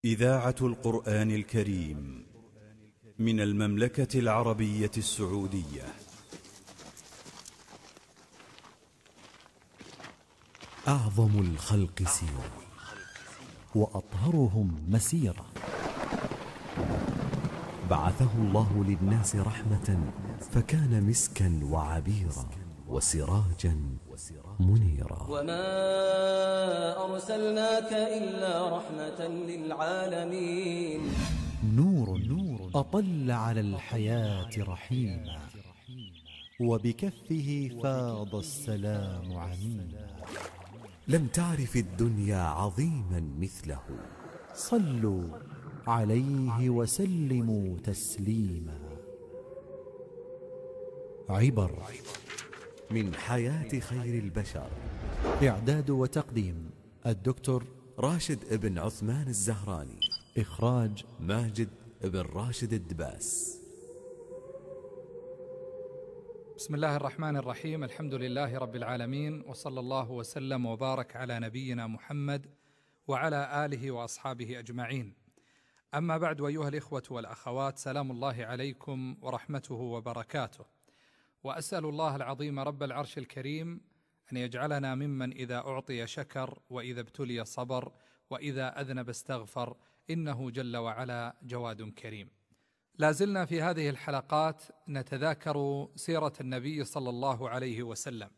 إذاعة القرآن الكريم من المملكة العربية السعودية. أعظم الخلق سيرة وأطهرهم مسيرة، بعثه الله للناس رحمة فكان مسكا وعبيرا وسراجا منيرا. وما أرسلناك إلا رحمة للعالمين. نور أطل على الحياة رحيما، وبكفه فاض السلام عميما. لم تعرف الدنيا عظيما مثله، صلوا عليه وسلموا تسليما. عبر من حياة خير البشر، إعداد وتقديم الدكتور راشد ابن عثمان الزهراني، إخراج ماجد ابن راشد الدباس. بسم الله الرحمن الرحيم. الحمد لله رب العالمين، وصلى الله وسلم وبارك على نبينا محمد وعلى آله وأصحابه أجمعين. أما بعد، أيها الإخوة والأخوات، سلام الله عليكم ورحمته وبركاته. وأسأل الله العظيم رب العرش الكريم أن يجعلنا ممن إذا أعطي شكر، وإذا ابتلي صبر، وإذا أذنب استغفر، إنه جل وعلا جواد كريم. لازلنا في هذه الحلقات نتذاكر سيرة النبي صلى الله عليه وسلم،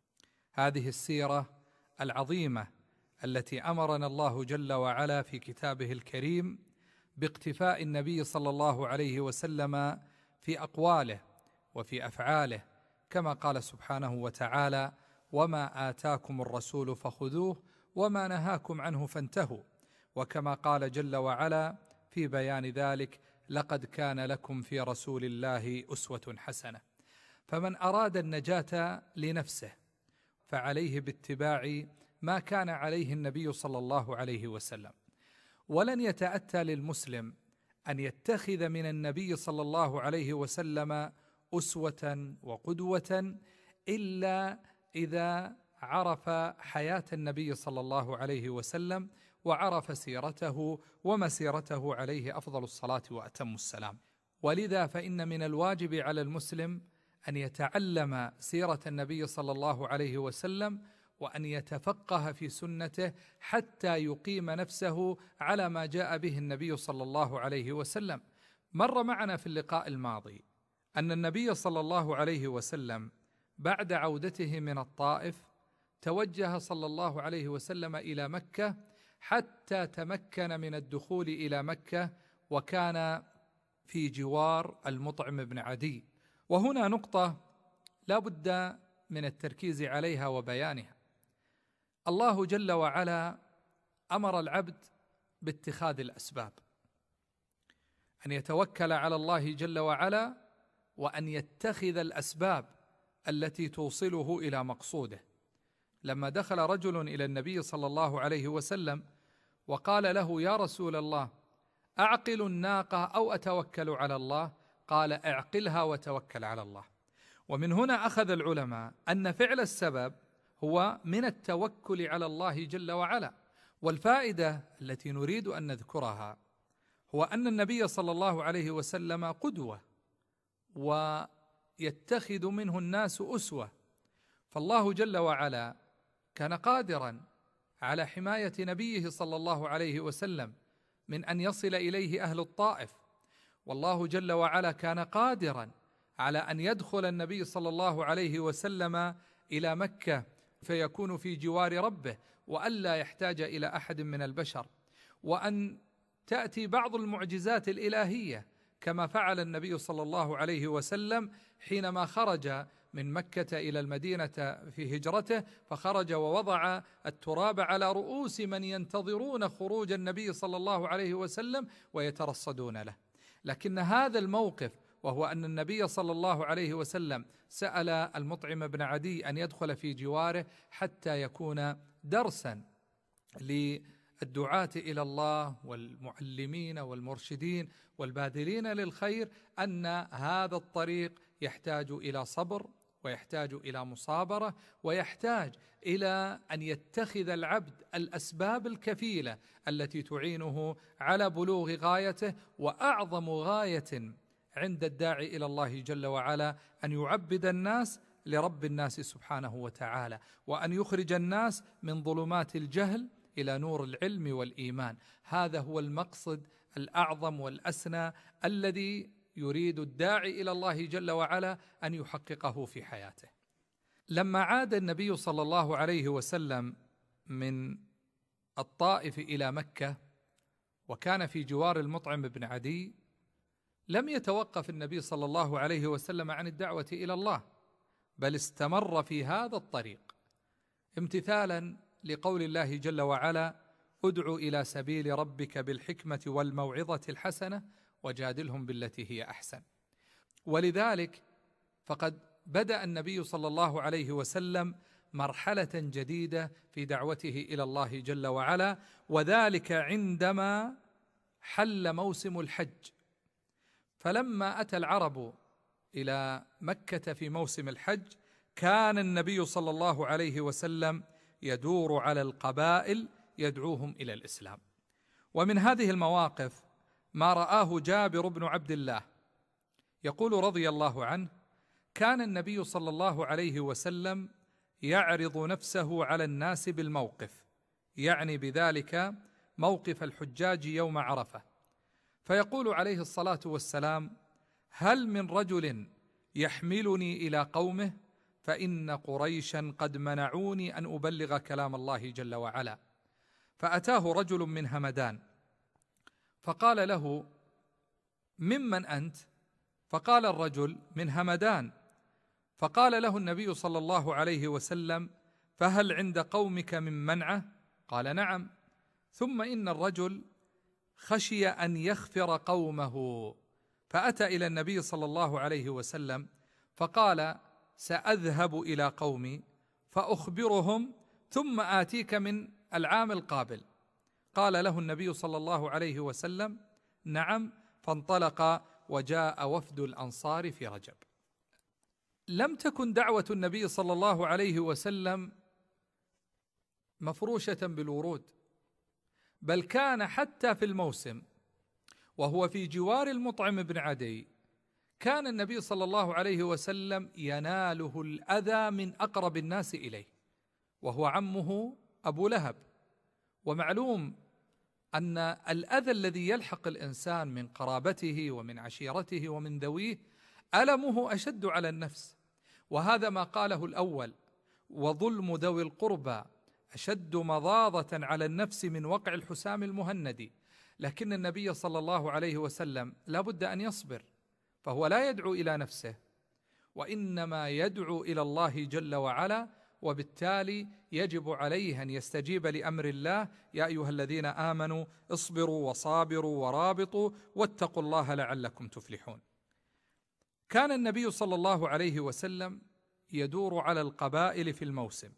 هذه السيرة العظيمة التي أمرنا الله جل وعلا في كتابه الكريم باقتفاء النبي صلى الله عليه وسلم في أقواله وفي أفعاله، كما قال سبحانه وتعالى: وما آتاكم الرسول فخذوه وما نهاكم عنه فانتهوا. وكما قال جل وعلا في بيان ذلك: لقد كان لكم في رسول الله أسوة حسنة. فمن أراد النجاة لنفسه فعليه باتباع ما كان عليه النبي صلى الله عليه وسلم، ولن يتأتى للمسلم أن يتخذ من النبي صلى الله عليه وسلم أسوة وقدوة إلا إذا عرف حياة النبي صلى الله عليه وسلم وعرف سيرته ومسيرته عليه أفضل الصلاة وأتم السلام. ولذا فإن من الواجب على المسلم أن يتعلم سيرة النبي صلى الله عليه وسلم، وأن يتفقه في سنته حتى يقيم نفسه على ما جاء به النبي صلى الله عليه وسلم. مر معنا في اللقاء الماضي أن النبي صلى الله عليه وسلم بعد عودته من الطائف توجه صلى الله عليه وسلم إلى مكة حتى تمكن من الدخول إلى مكة، وكان في جوار المطعم بن عدي. وهنا نقطة لا بد من التركيز عليها وبيانها. الله جل وعلا أمر العبد باتخاذ الأسباب، أن يتوكل على الله جل وعلا، وأن يتخذ الأسباب التي توصله إلى مقصوده. لما دخل رجل إلى النبي صلى الله عليه وسلم وقال له: يا رسول الله، أعقل الناقة أو أتوكل على الله؟ قال: اعقلها وتوكل على الله. ومن هنا أخذ العلماء أن فعل السبب هو من التوكل على الله جل وعلا. والفائدة التي نريد أن نذكرها هو أن النبي صلى الله عليه وسلم قدوة، ويتخذ منه الناس أسوة. فالله جل وعلا كان قادرا على حماية نبيه صلى الله عليه وسلم من أن يصل إليه أهل الطائف، والله جل وعلا كان قادرا على أن يدخل النبي صلى الله عليه وسلم إلى مكة فيكون في جوار ربه، وألا يحتاج إلى أحد من البشر، وأن تأتي بعض المعجزات الإلهية كما فعل النبي صلى الله عليه وسلم حينما خرج من مكة إلى المدينة في هجرته، فخرج ووضع التراب على رؤوس من ينتظرون خروج النبي صلى الله عليه وسلم ويترصدون له. لكن هذا الموقف، وهو أن النبي صلى الله عليه وسلم سأل المطعم بن عدي أن يدخل في جواره حتى يكون درسا للدعاة إلى الله والمعلمين والمرشدين والباذلين للخير، أن هذا الطريق يحتاج إلى صبر ويحتاج إلى مصابرة، ويحتاج إلى أن يتخذ العبد الأسباب الكفيلة التي تعينه على بلوغ غايته. وأعظم غاية عند الداعي إلى الله جل وعلا أن يعبد الناس لرب الناس سبحانه وتعالى، وأن يخرج الناس من ظلمات الجهل إلى نور العلم والإيمان. هذا هو المقصد الأعظم والأسنى الذي يريد الداعي إلى الله جل وعلا أن يحققه في حياته. لما عاد النبي صلى الله عليه وسلم من الطائف إلى مكة وكان في جوار المطعم بن عدي، لم يتوقف النبي صلى الله عليه وسلم عن الدعوة إلى الله، بل استمر في هذا الطريق امتثالا لقول الله جل وعلا: ادع إلى سبيل ربك بالحكمة والموعظة الحسنة وجادلهم بالتي هي أحسن. ولذلك فقد بدأ النبي صلى الله عليه وسلم مرحلة جديدة في دعوته إلى الله جل وعلا، وذلك عندما حل موسم الحج. فلما أتى العرب إلى مكة في موسم الحج، كان النبي صلى الله عليه وسلم يدور على القبائل يدعوهم إلى الإسلام. ومن هذه المواقف ما رآه جابر بن عبد الله، يقول رضي الله عنه: كان النبي صلى الله عليه وسلم يعرض نفسه على الناس بالموقف، يعني بذلك موقف الحجاج يوم عرفة، فيقول عليه الصلاة والسلام: هل من رجل يحملني إلى قومه؟ فإن قريشا قد منعوني أن أبلغ كلام الله جل وعلا. فأتاه رجل من همدان فقال له: ممن أنت؟ فقال الرجل: من همدان. فقال له النبي صلى الله عليه وسلم: فهل عند قومك من منعه؟ قال: نعم. ثم إن الرجل خشي أن يخفر قومه، فأتى إلى النبي صلى الله عليه وسلم فقال: سأذهب إلى قومي فأخبرهم ثم آتيك من العام القابل. قال له النبي صلى الله عليه وسلم: نعم. فانطلق وجاء وفد الأنصار في رجب. لم تكن دعوة النبي صلى الله عليه وسلم مفروشة بالورود، بل كان حتى في الموسم وهو في جوار المطعم بن عدي كان النبي صلى الله عليه وسلم يناله الأذى من أقرب الناس إليه، وهو عمه أبو لهب. ومعلوم أن الأذى الذي يلحق الإنسان من قرابته ومن عشيرته ومن ذويه ألمه أشد على النفس، وهذا ما قاله الأول: وظلم ذوي القربى أشد مضاضة على النفس من وقع الحسام المهندي. لكن النبي صلى الله عليه وسلم لا بد أن يصبر، فهو لا يدعو إلى نفسه وإنما يدعو إلى الله جل وعلا، وبالتالي يجب عليه أن يستجيب لأمر الله: يا أيها الذين آمنوا اصبروا وصابروا ورابطوا واتقوا الله لعلكم تفلحون. كان النبي صلى الله عليه وسلم يدور على القبائل في الموسم.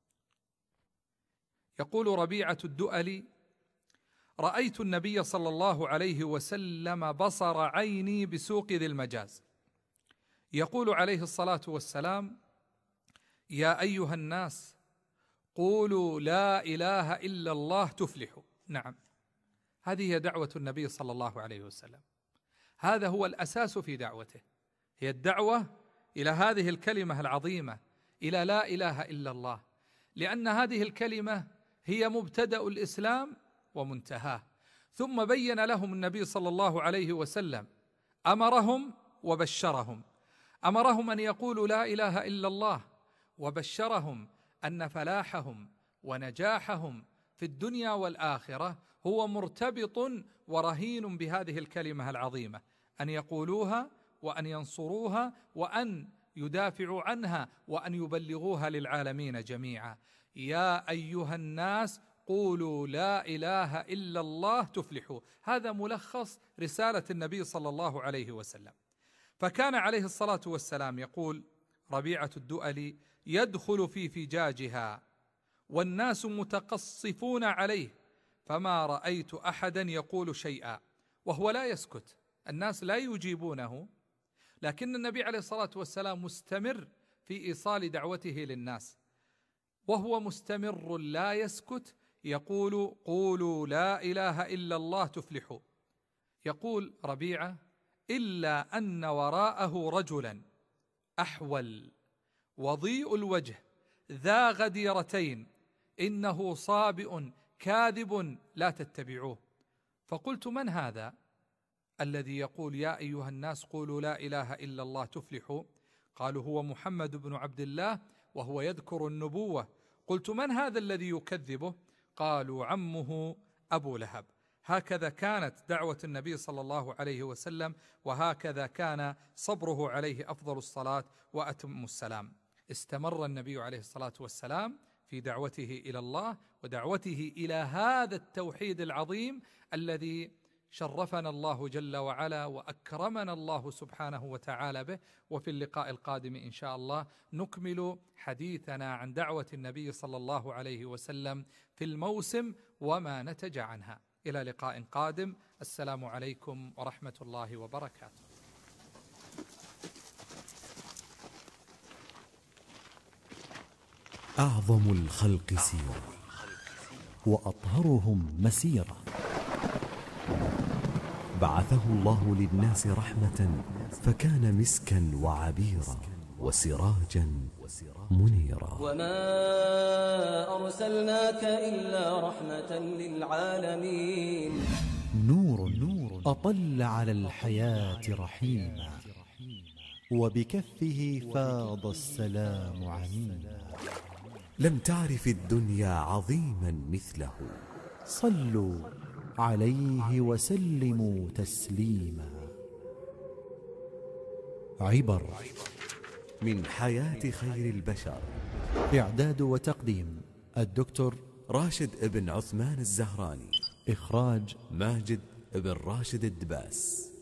يقول ربيعة الدؤلي: رأيت النبي صلى الله عليه وسلم بصر عيني بسوق ذي المجاز. يقول عليه الصلاة والسلام: يا أيها الناس قولوا لا إله إلا الله تفلحوا. نعم، هذه هي دعوة النبي صلى الله عليه وسلم، هذا هو الأساس في دعوته، هي الدعوة إلى هذه الكلمة العظيمة، إلى لا إله إلا الله، لأن هذه الكلمة هي مبتدأ الإسلام ومنتهاه. ثم بين لهم النبي صلى الله عليه وسلم، أمرهم وبشرهم، أمرهم أن يقولوا لا إله إلا الله، وبشرهم أن فلاحهم ونجاحهم في الدنيا والآخرة هو مرتبط ورهين بهذه الكلمة العظيمة، أن يقولوها وأن ينصروها وأن يدافعوا عنها وأن يبلغوها للعالمين جميعا. يا أيها الناس قولوا لا إله إلا الله تفلحوا. هذا ملخص رسالة النبي صلى الله عليه وسلم. فكان عليه الصلاة والسلام يقول ربيعة الدؤلي: يدخل في فجاجها والناس متقصفون عليه فما رأيت أحدا يقول شيئا، وهو لا يسكت، الناس لا يجيبونه، لكن النبي عليه الصلاة والسلام مستمر في إيصال دعوته للناس، وهو مستمر لا يسكت، يقول: قولوا لا إله إلا الله تفلحوا. يقول ربيعة: إلا أن وراءه رجلا أحول وضيء الوجه ذا غديرتين، إنه صابئ كاذب لا تتبعوه. فقلت: من هذا الذي يقول يا أيها الناس قولوا لا إله إلا الله تفلحوا؟ قالوا: هو محمد بن عبد الله وهو يذكر النبوة. قلت: من هذا الذي يكذبه؟ قالوا: عمه أبو لهب. هكذا كانت دعوة النبي صلى الله عليه وسلم، وهكذا كان صبره عليه أفضل الصلاة وأتم السلام. استمر النبي عليه الصلاة والسلام في دعوته إلى الله ودعوته إلى هذا التوحيد العظيم الذي شرفنا الله جل وعلا وأكرمنا الله سبحانه وتعالى به. وفي اللقاء القادم إن شاء الله نكمل حديثنا عن دعوة النبي صلى الله عليه وسلم في الموسم وما نتج عنها. إلى لقاء قادم، السلام عليكم ورحمة الله وبركاته. أعظم الخلق سيرة وأطهرهم مسيرة، بعثه الله للناس رحمة فكان مسكا وعبيرا وسراجا منيرا. وما أرسلناك إلا رحمة للعالمين. نور أطل على الحياة رحيما، وبكفه فاض السلام عميما. لم تعرف الدنيا عظيما مثله، صلوا عليه وسلموا تسليما. عبر من حياة خير البشر. إعداد وتقديم الدكتور راشد ابن عثمان الزهراني. إخراج ماجد ابن راشد الدباس.